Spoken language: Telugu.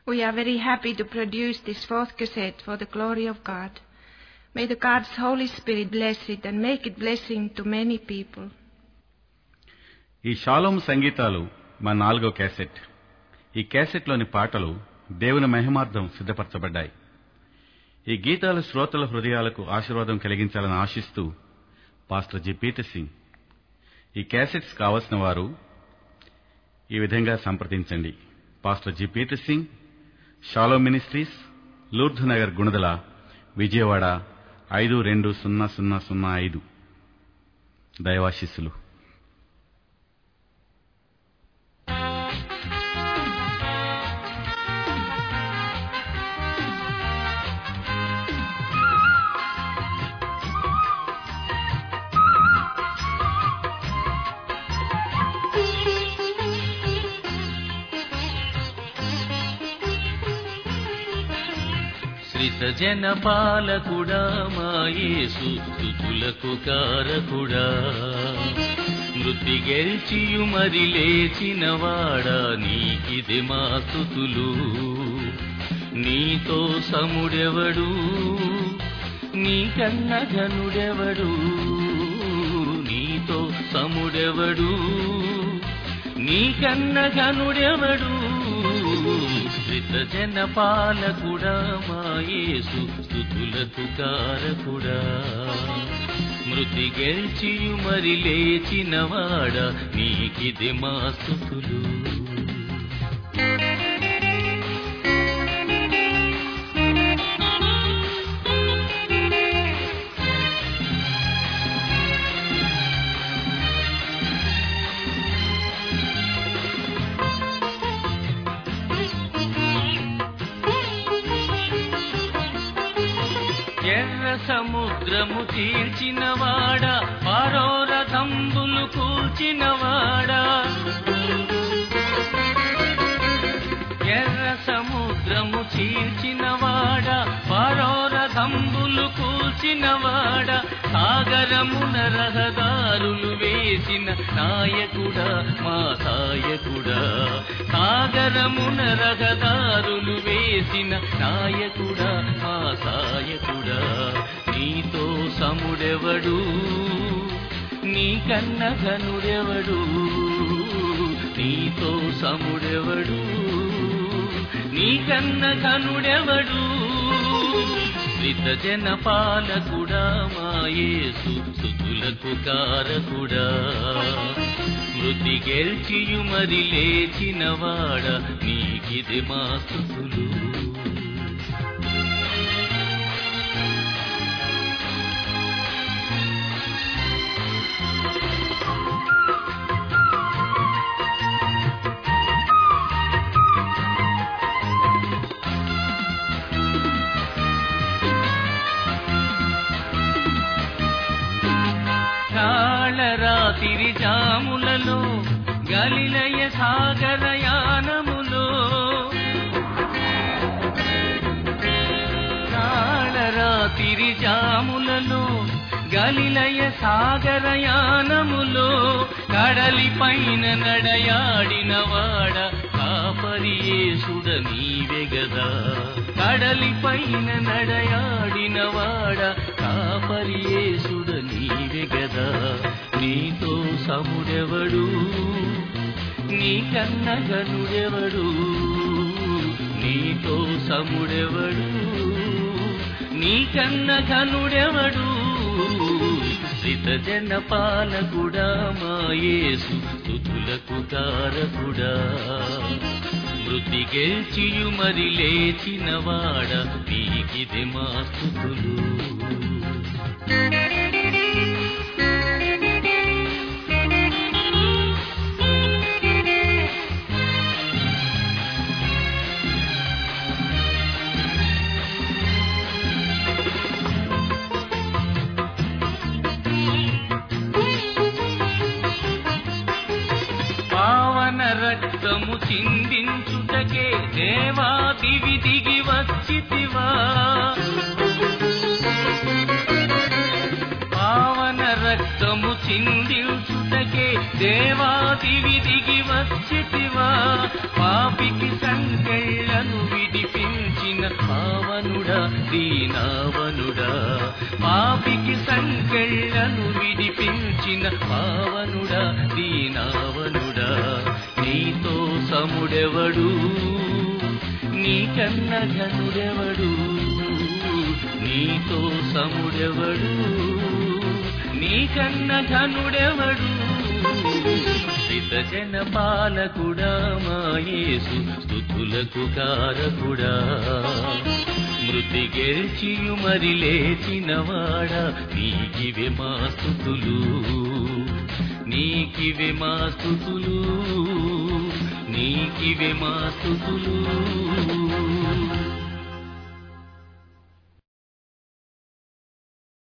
We are very happy to produce this fourth cassette for the glory of God. May the God's Holy Spirit bless it and make it blessing to many people. ఈ షాలోమ్ సంగీతాలు మా 4వ క్యాసెట్. ఈ క్యాసెట్లోని పాటలు దేవుని మహిమార్థం సిద్ధపరచబడ్డాయి. ఈ గీతాలు శ్రోతల హృదయాలకు ఆశీర్వాదం కలిగించాలని ఆశిస్తూ పాస్టర్ జి పీటర్ సింగ్. ఈ క్యాసెట్స్ కావలసిన వారు ఈ విధంగా సంప్రదించండి. Pastor G Peter Singh, Shalom Ministries, Lourdes Nagar, Gunadala, Vijayawada 520005. దైవాశీస్సులు. శ్రితజన పాలకుడా మా యేసు, స్తుతులకు కారకుడా, మృతి గెలిచియు మరి లేచినవాడా, నీకిది మా స్తుతులు. నీతో సముడెవడు, నీకన్న ఘనుడెవడు, నీతో సముడెవడు, నీకన్న ఘనుడెవడు. శ్రితజన పాలకుడా మా యేసు, స్తుతులకు కారకుడా, మృతి గెలిచియు మరి లేచినవాడా, నీకిది మా స్తుతులు. ఎర్ర సముద్రము చీల్చినవాడా, ఫరో రథంబులు కూల్చినవాడా, ఎర్ర సముద్రము చీల్చినవాడా, ఫరో రథంబులు కూల్చినవాడా, సాగరమున రహదారులు వేసిన నాయకుడా మా సాయకుడా, సాగరమున రహదారులు వేసిన నాయకుడా మా సాయకుడా. నీతో సముడెవడు, నీకన్న ఘనుడెవడు, నీతో సముడెవడు, నీకన్న ఘనుడెవడు. శ్రితజన పాలకుడా మా యేసు, స్తుతులకు కారకుడా, మృతి గెలిచియు మరి లేచినవాడా, నీకిది మా స్తుతులు. రాత్రి జాములలో గలిలయ సాగరయానములో, రాత్రి జాములలో గలిలయ సాగరయానములో, కడలి పైన నడయాడినవాడ కాపరి యేసుడ నీవే గదా, కడలి పైన నడయాడినవాడ కాపరి యేసుడ నీవే గదా. నీతో సముడెవడు, నీకన్న ఘనుడెవడు, నీతో సముడెవడు, నీకన్న ఘనుడెవడు. శ్రితజన పాలకుడా మా యేసు, స్తుతులకు కారకుడా, మృతి గెలిచియు మరి లేచినవాడా, నీకిది మా స్తుతులు. రక్తము చిందించుటకే దేవా దివి దిగి వచ్చితివా, పావన రక్తము చిందించుటకే దేవా దివి దిగి వచ్చితివా, పాపికి సంకెళ్ళను పావనుడా దీనావనుడా, పాపికి సంకెళ్ళను విడిపించిన పావనుడా దీనావనుడా. నీతో సముడెవడు, నీకన్న ఘనుడెవడు, నీతో సముడెవడు, నీకన్న ఘనుడెవడు. శ్రితజన పాలకుడా మా యేసు స్తుతులకు కారకుడా, మృతి గెలిచియు మరి లేచినవాడా, నీకివే మా స్తుతులు, నీకివే మా స్తుతులు, నీకివే మా స్తుతులు.